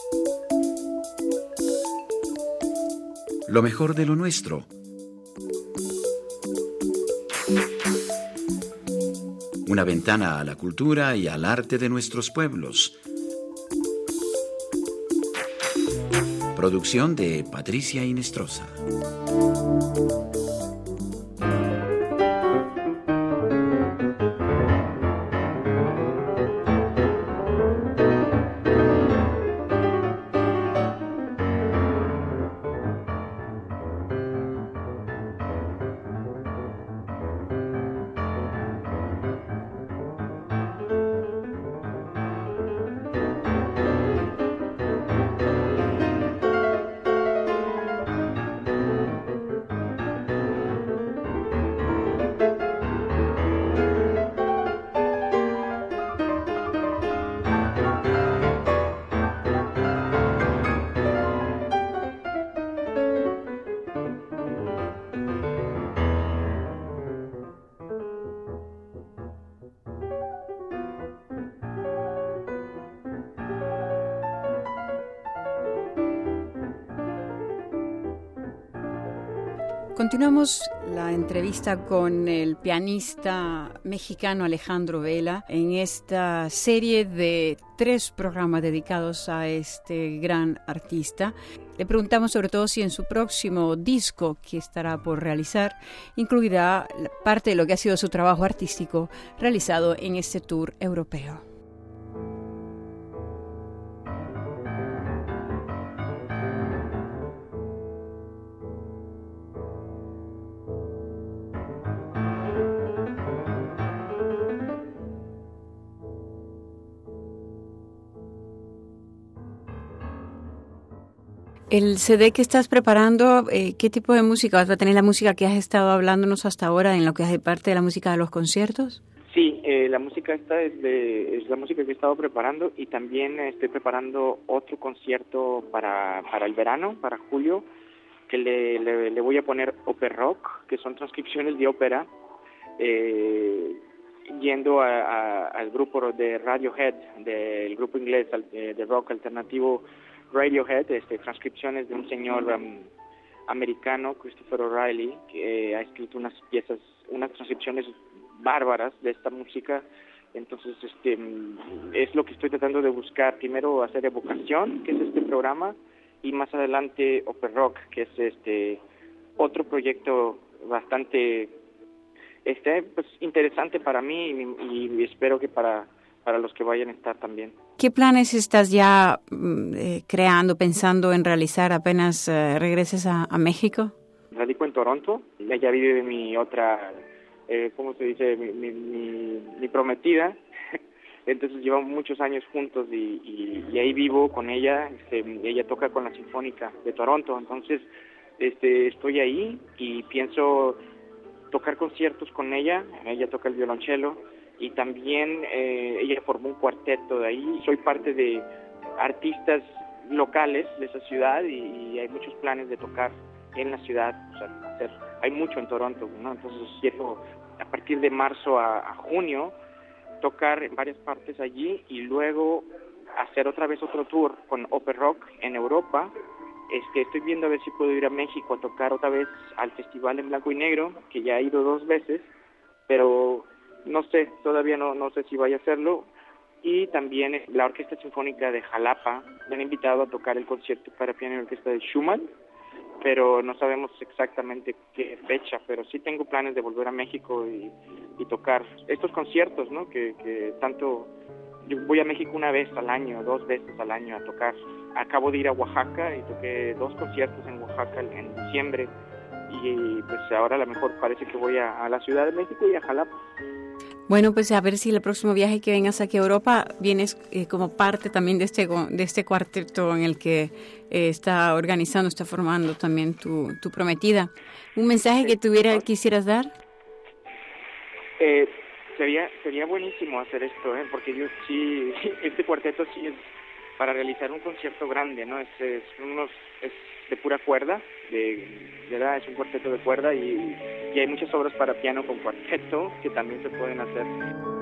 Lo mejor de lo nuestro. Una ventana a la cultura y al arte de nuestros pueblos. Producción de Patricia Inestrosa. Continuamos la entrevista con el pianista mexicano Alejandro Vela en esta serie de 3 programas dedicados a este gran artista. Le preguntamos sobre todo si en su próximo disco que estará por realizar incluirá parte de lo que ha sido su trabajo artístico realizado en este tour europeo. El CD que estás preparando, ¿qué tipo de música? ¿Vas a tener la música que has estado hablándonos hasta ahora en lo que hace parte de la música de los conciertos? Sí, la música esta es la música que he estado preparando y también estoy preparando otro concierto para el verano, para julio, que le voy a poner Opera Rock, que son transcripciones de ópera, yendo al grupo de Radiohead, del grupo inglés de rock alternativo Radiohead, transcripciones de un señor americano, Christopher O'Reilly, que ha escrito unas piezas, unas transcripciones bárbaras de esta música. Entonces, es lo que estoy tratando de buscar. Primero hacer Evocación, que es este programa, y más adelante Opera Rock, que es otro proyecto bastante pues interesante para mí y espero que para los que vayan a estar también. ¿Qué planes estás ya creando, pensando en realizar apenas regreses a México? Radico en Toronto, allá vive mi otra, ¿cómo se dice? Mi prometida. Entonces llevamos muchos años juntos y ahí vivo con ella. Ella toca con la Sinfónica de Toronto, entonces estoy ahí y pienso tocar conciertos con ella. Ella toca el violonchelo. Y también ella formó un cuarteto de ahí. Soy parte de artistas locales de esa ciudad y hay muchos planes de tocar en la ciudad. O sea, hay mucho en Toronto, ¿no? Entonces quiero a partir de marzo a junio tocar en varias partes allí y luego hacer otra vez otro tour con Opera Rock en Europa. Estoy viendo a ver si puedo ir a México a tocar otra vez al Festival en Blanco y Negro, que ya he ido 2 veces, pero no sé, todavía no sé si vaya a hacerlo. Y también la Orquesta Sinfónica de Jalapa me han invitado a tocar el concierto para piano y orquesta de Schumann, pero no sabemos exactamente qué fecha, pero sí tengo planes de volver a México y tocar estos conciertos, ¿no? Que tanto, yo voy a México 1 vez al año, 2 veces al año a tocar. Acabo de ir a Oaxaca y toqué 2 conciertos en Oaxaca en diciembre y pues ahora a lo mejor parece que voy a la Ciudad de México y a Jalapa. Bueno, pues a ver si el próximo viaje que vengas aquí a Europa vienes como parte también de este cuarteto en el que está organizando, está formando también tu prometida. ¿Un mensaje que quisieras dar? Sería buenísimo hacer esto, porque yo sí, este cuarteto sí es para realizar un concierto grande, ¿no? Es de pura cuerda, ¿verdad? Es un cuarteto de cuerda y hay muchas obras para piano con cuarteto que también se pueden hacer.